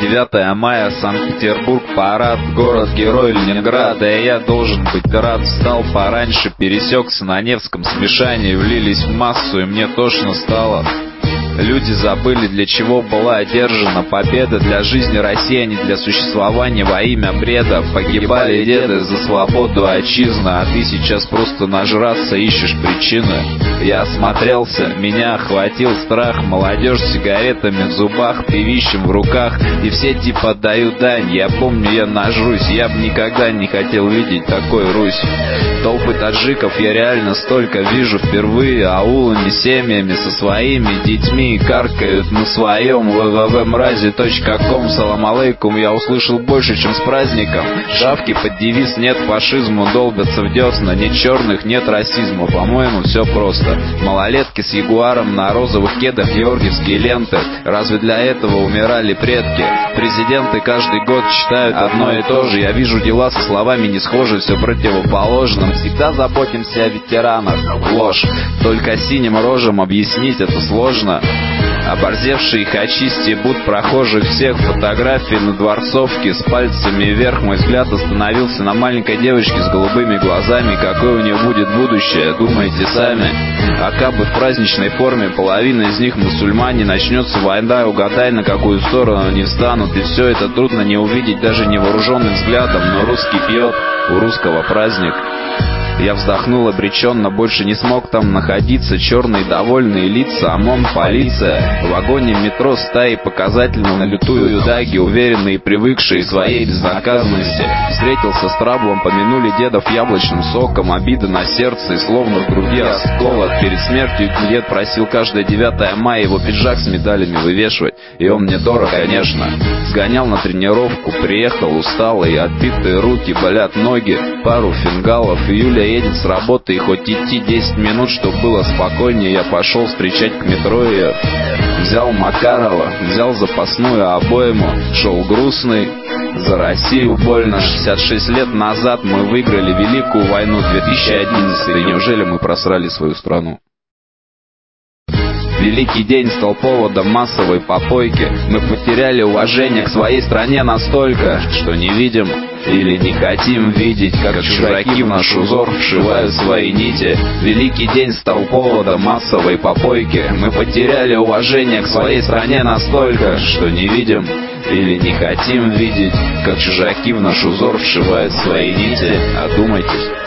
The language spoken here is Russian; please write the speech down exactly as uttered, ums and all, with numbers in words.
девятое мая, Санкт-Петербург, парад, город-герой Ленинграда. И я должен быть рад, встал пораньше, пересекся на Невском, смешании влились в массу, и мне тошно стало. Люди забыли, для чего была одержана победа. Для жизни России, а не для существования во имя бреда. Погибали деды за свободу отчизны, а ты сейчас просто нажраться ищешь причины. Я осмотрелся, меня охватил страх. Молодежь с сигаретами в зубах, пивищем в руках, и все типа дают дань. Я помню, я нажрусь, я бы никогда не хотел видеть такой Русь. Толпы таджиков я реально столько вижу впервые. Аулами, семьями, со своими детьми каркают на своем вэ вэ вэ мрази точка ком. Салам алейкум, я услышал больше, чем с праздником. Шавки под девиз «Нет фашизму» долбятся в десна. Нет черных, нет расизма, по-моему, все просто. Малолетки с ягуаром на розовых кедах, георгиевские ленты. Разве для этого умирали предки? Президенты каждый год читают одно и то же. Я вижу дела со словами не схожи, все противоположно. Всегда заботимся о ветеранах. Ложь. Только синим рожам объяснить это сложно. Оборзевшие хачи стебут прохожих всех. Фотографии на Дворцовке с пальцами вверх. Мой взгляд остановился на маленькой девочке с голубыми глазами. Какое у нее будет будущее, думаете сами. Акабы в праздничной форме, половина из них мусульмане. Начнется война, угадай, на какую сторону они встанут. И все это трудно не увидеть даже невооруженным взглядом. Но русский пьет, у русского праздник. Я вздохнул обреченно, больше не смог там находиться. Черные довольные лица, ОМОН, полиция. В вагоне метро стаи показательно налютую даги, уверенные и привыкшие своей безнаказанности. Встретился с траблом, помянули дедов яблочным соком. Обида на сердце и словно в груди осколок. Перед смертью дед просил каждое девятое мая его пиджак с медалями вывешивать. И он мне дорог, конечно. Сгонял на тренировку, приехал усталый, отбитые руки, болят ноги, пару фингалов. Июля едет с работы, и хоть идти десять минут, чтобы было спокойнее, я пошел встречать к метро ее. Взял Макарова, взял запасную обойму, шел грустный. За Россию больно. шестьдесят шесть лет назад мы выиграли Великую войну. Две тысячи одиннадцатый. Неужели мы просрали свою страну? Великий день стал поводом массовой попойки. Мы потеряли уважение к своей стране настолько, что не видим или не хотим видеть, как чужаки в наш узор вшивают свои нити. Великий день стал поводом массовой попойки. Мы потеряли уважение к своей стране настолько, что не видим или не хотим видеть, как чужаки в наш узор вшивают свои нити. Одумайтесь.